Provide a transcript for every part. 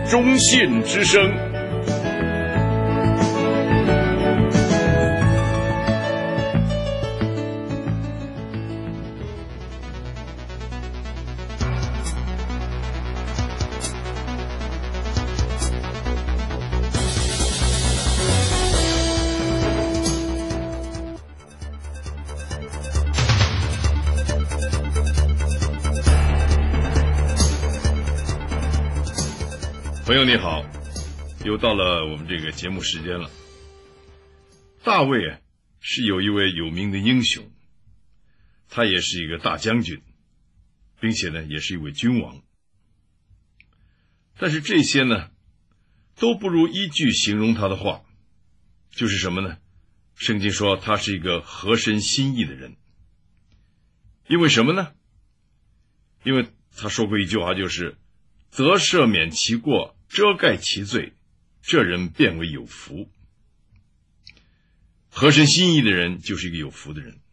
中信之声。朋友你好，又到了我们这个节目时间了。大卫是有一位有名的英雄，他也是一个大将军，并且呢也是一位君王。但是这些呢都不如一句形容他的话，就是什么呢？圣经说他是一个合神心意的人。因为什么呢？因为他说过一句话，就是得赦免其过，遮盖其罪，这人便为有福。合神心意的人就是一个有福的人。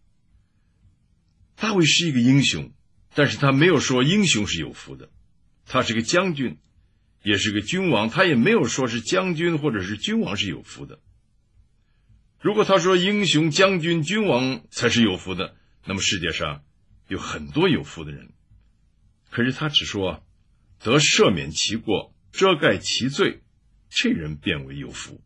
大卫是一个英雄，但是他没有说英雄是有福的。他是个将军，也是个君王，他也没有说是将军或者是君王是有福的。如果他说英雄、将军、君王才是有福的，那么世界上有很多有福的人。可是他只说得赦免其过，遮盖其罪，这人便为有福。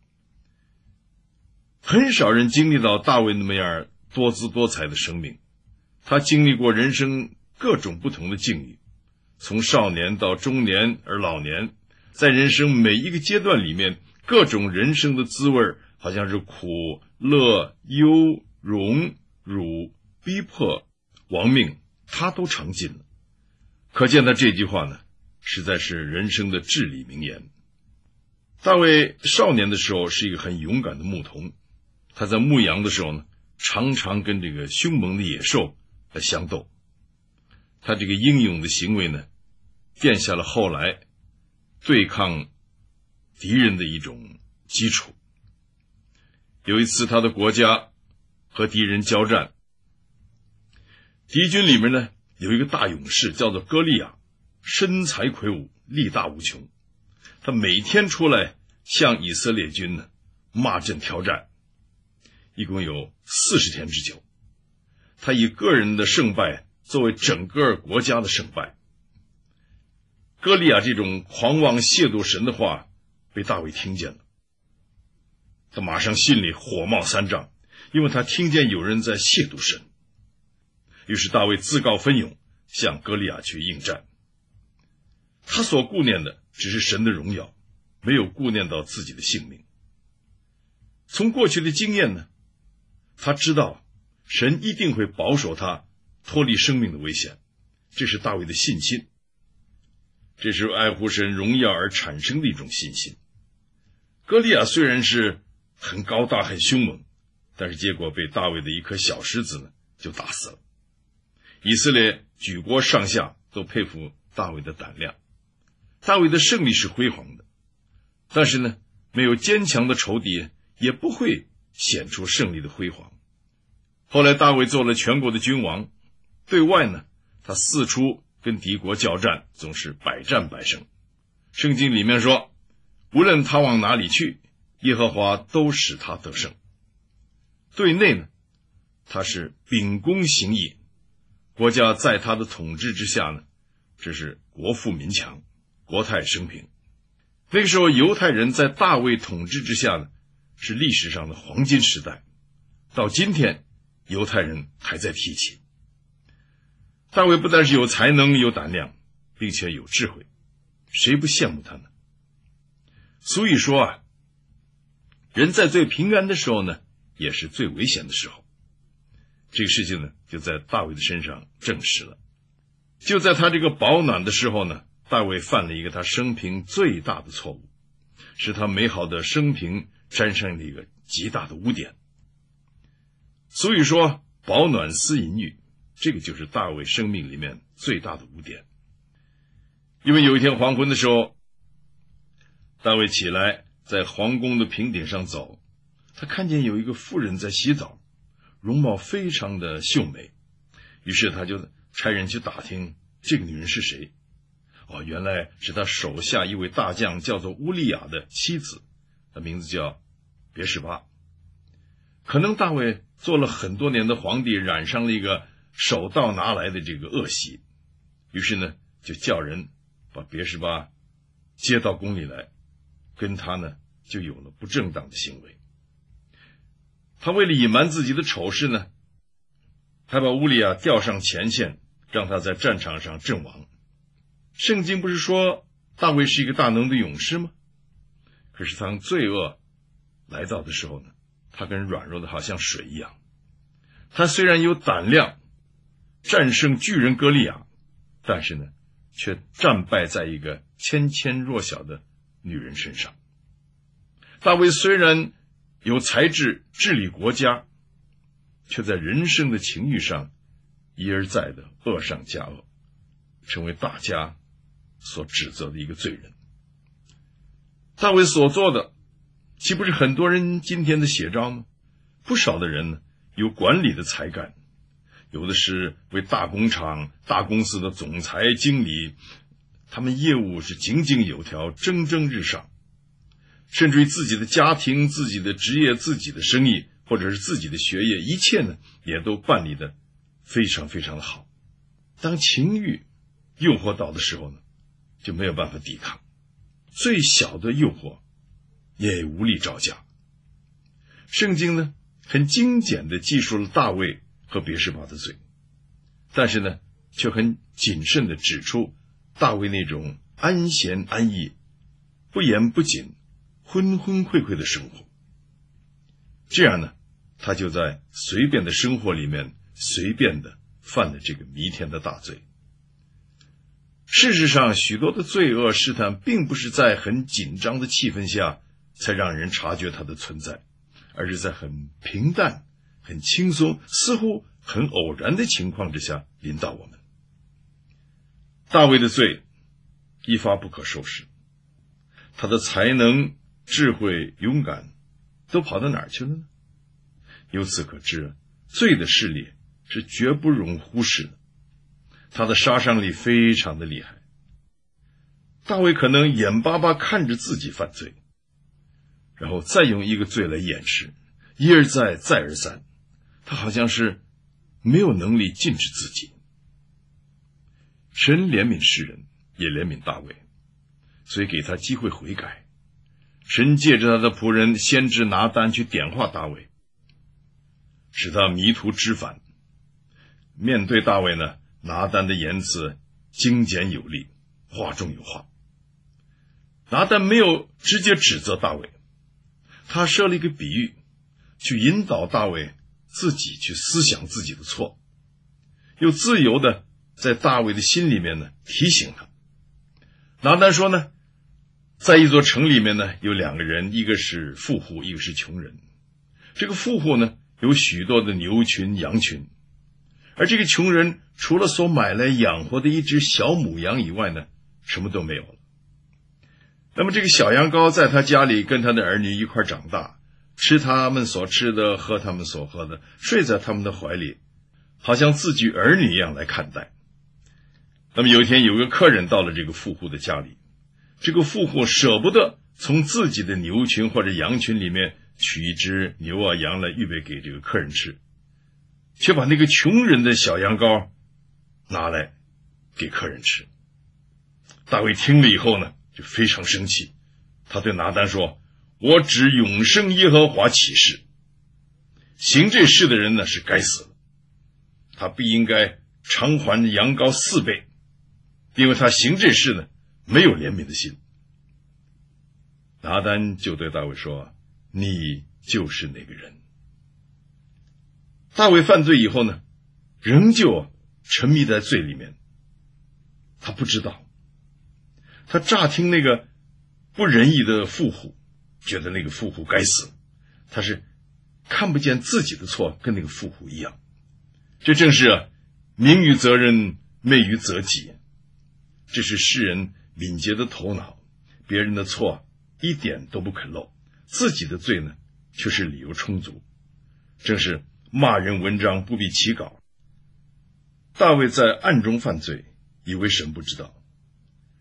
很少人经历到大卫那么样多姿多彩的生命，他经历过人生各种不同的境遇，从少年到中年而老年，在人生每一个阶段里面，各种人生的滋味好像是苦、乐、忧、荣、辱、逼迫、亡命，他都尝尽了。可见他这句话呢实在是人生的至理名言。大卫少年的时候是一个很勇敢的牧童，他在牧羊的时候呢，常常跟这个凶猛的野兽来相斗。他这个英勇的行为呢，奠下了后来对抗敌人的一种基础。有一次他的国家和敌人交战，敌军里面呢有一个大勇士叫做歌利亚，身材魁梧，力大无穷。他每天出来向以色列军呢骂阵挑战，一共有40天之久。他以个人的胜败作为整个国家的胜败。歌利亚这种狂妄亵渎神的话被大卫听见了，他马上心里火冒三丈，因为他听见有人在亵渎神。于是大卫自告奋勇向歌利亚去应战。他所顾念的只是神的荣耀，没有顾念到自己的性命。从过去的经验呢，他知道神一定会保守他脱离生命的危险，这是大卫的信心，这是爱护神荣耀而产生的一种信心。歌利亚虽然是很高大很凶猛，但是结果被大卫的一颗小石子呢就打死了。以色列举国上下都佩服大卫的胆量。大卫的胜利是辉煌的，但是呢，没有坚强的仇敌也不会显出胜利的辉煌。后来大卫做了全国的君王，对外呢，他四处跟敌国交战，总是百战百胜。圣经里面说，无论他往哪里去，耶和华都使他得胜。对内呢，他是秉公行义，国家在他的统治之下呢，这是国富民强，国泰升平。那个时候犹太人在大卫统治之下呢，是历史上的黄金时代，到今天犹太人还在提起。大卫不但是有才能有胆量，并且有智慧，谁不羡慕他呢？所以说人在最平安的时候呢，也是最危险的时候。这个事情呢，就在大卫的身上证实了。就在他这个保暖的时候呢，大卫犯了一个他生平最大的错误，使他美好的生平沾上了一个极大的污点。所以说保暖思淫欲，这个就是大卫生命里面最大的污点。因为有一天黄昏的时候，大卫起来在皇宫的平顶上走，他看见有一个妇人在洗澡，容貌非常的秀美，于是他就差人去打听这个女人是谁。 原来是他手下一位大将叫做乌利亚的妻子，他名字叫别是巴。可能大卫做了很多年的皇帝，染上了一个手到拿来的这个恶习，于是呢就叫人把别是巴接到宫里来，跟他呢就有了不正当的行为。他为了隐瞒自己的丑事呢，还把乌利亚调上前线，让他在战场上阵亡。圣经不是说大卫是一个大能的勇士吗？可是当罪恶来到的时候呢，他跟软弱的好像水一样。他虽然有胆量战胜巨人歌利亚，但是呢却战败在一个纤纤弱小的女人身上。大卫虽然有才智治理国家，却在人生的情欲上一而再的恶上加恶，成为大家所指责的一个罪人。大卫所做的岂不是很多人今天的写照吗？不少的人呢有管理的才干，有的是为大工厂大公司的总裁经理，他们业务是井井有条，蒸蒸日上，甚至于自己的家庭自己的职业自己的生意或者是自己的学业，一切呢也都办理的非常非常的好。当情欲诱惑到的时候呢，就没有办法抵抗，最小的诱惑也无力招架。圣经呢很精简地记述了大卫和别是巴的罪，但是呢却很谨慎地指出大卫那种安闲安逸不严不紧昏昏聩聩的生活。这样呢他就在随便的生活里面随便地犯了这个弥天的大罪。事实上许多的罪恶试探并不是在很紧张的气氛下才让人察觉它的存在，而是在很平淡很轻松似乎很偶然的情况之下临到我们。大卫的罪一发不可收拾，他的才能智慧勇敢都跑到哪儿去了呢？由此可知罪的势力是绝不容忽视的，他的杀伤力非常的厉害。大卫可能眼巴巴看着自己犯罪，然后再用一个罪来掩饰，一而再再而三，他好像是没有能力禁止自己。神怜悯世人，也怜悯大卫，所以给他机会悔改。神借着他的仆人先知拿单去点化大卫，使他迷途知返。面对大卫呢，拿单的言辞精简有力，话中有话。拿单没有直接指责大卫，他设了一个比喻，去引导大卫自己去思想自己的错，又自由的在大卫的心里面呢提醒他。拿单说呢，在一座城里面呢有两个人，一个是富户，一个是穷人。这个富户呢有许多的牛群羊群，而这个穷人除了所买来养活的一只小母羊以外呢，什么都没有了。那么这个小羊羔在他家里跟他的儿女一块长大，吃他们所吃的，喝他们所喝的，睡在他们的怀里，好像自己儿女一样来看待。那么有一天有个客人到了这个富户的家里，这个富户舍不得从自己的牛群或者羊群里面取一只牛啊羊来预备给这个客人吃，却把那个穷人的小羊羔拿来给客人吃。大卫听了以后呢就非常生气，他对拿单说，我指永生耶和华起誓，行这事的人呢是该死的，他必应该偿还羊羔4倍，因为他行这事呢没有怜悯的心。拿单就对大卫说，你就是那个人。大卫犯罪以后呢，仍旧沉迷在罪里面，他不知道。他乍听那个不仁义的富户，觉得那个富户该死，他是看不见自己的错跟那个富户一样。这正是明于责人，昧于责己，这是世人敏捷的头脑，别人的错一点都不肯漏，自己的罪呢却是理由充足，正是骂人文章不必起稿。大卫在暗中犯罪，以为神不知道，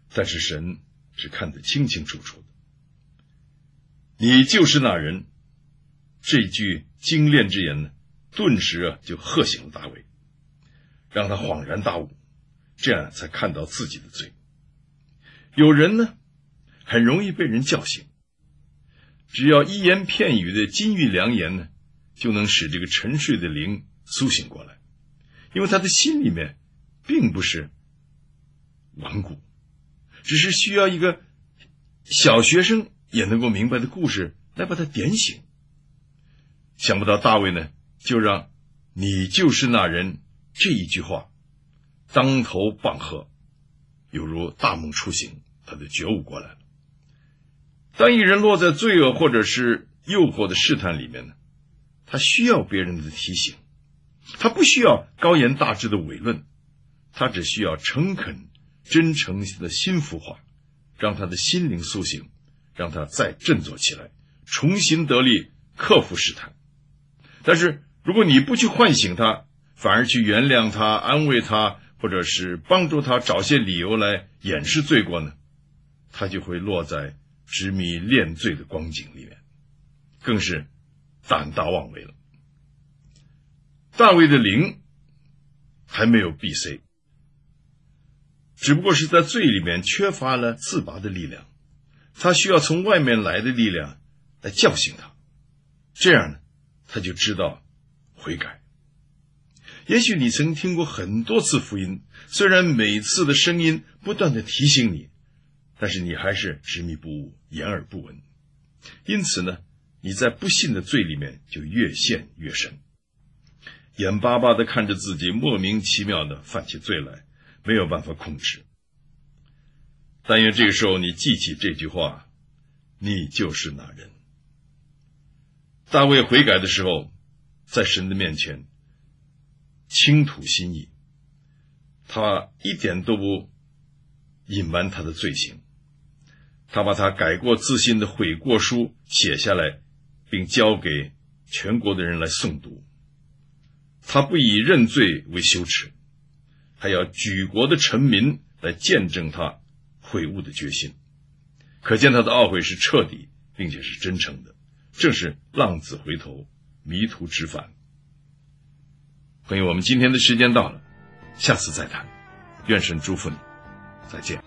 但是神是看得清清楚楚的。你就是那人，这句精炼之言呢，顿时就喝醒了大卫，让他恍然大悟，这样才看到自己的罪。有人呢，很容易被人叫醒，只要一言片语的金玉良言呢，就能使这个沉睡的灵苏醒过来，因为他的心里面并不是顽固，只是需要一个小学生也能够明白的故事来把他点醒。想不到大卫呢，就让你就是那人这一句话当头棒喝，犹如大梦初醒，他就觉悟过来了。当一人落在罪恶或者是诱惑的试探里面呢，他需要别人的提醒，他不需要高言大志的伪论，他只需要诚恳真诚的心孵化，让他的心灵苏醒，让他再振作起来，重新得力，克服试探。但是如果你不去唤醒他，反而去原谅他，安慰他，或者是帮助他找些理由来掩饰罪过呢，他就会落在执迷恋罪的光景里面，更是胆大妄为了。大卫的灵还没有闭塞，只不过是在罪里面缺乏了自拔的力量，他需要从外面来的力量来叫醒他，这样呢，他就知道悔改。也许你曾听过很多次福音，虽然每次的声音不断的提醒你，但是你还是执迷不悟，言而不闻。因此呢，你在不信的罪里面就越陷越深，眼巴巴的看着自己莫名其妙的犯起罪来，没有办法控制。但愿这个时候你记起这句话，你就是那人。大卫悔改的时候，在神的面前倾吐心意，他一点都不隐瞒他的罪行，他把他改过自新的悔过书写下来，并交给全国的人来诵读。他不以认罪为羞耻，还要举国的臣民来见证他悔悟的决心，可见他的懊悔是彻底并且是真诚的，正是浪子回头，迷途知返。朋友，我们今天的时间到了，下次再谈，愿神祝福你，再见。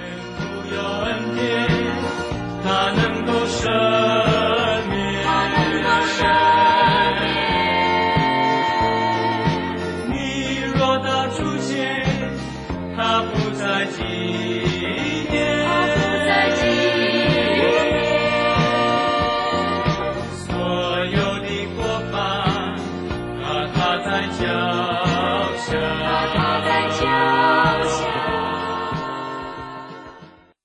他能够赦免，他能够赦免。你若他出现，他不再纪念，他不再纪念。所有的过犯，他在讲。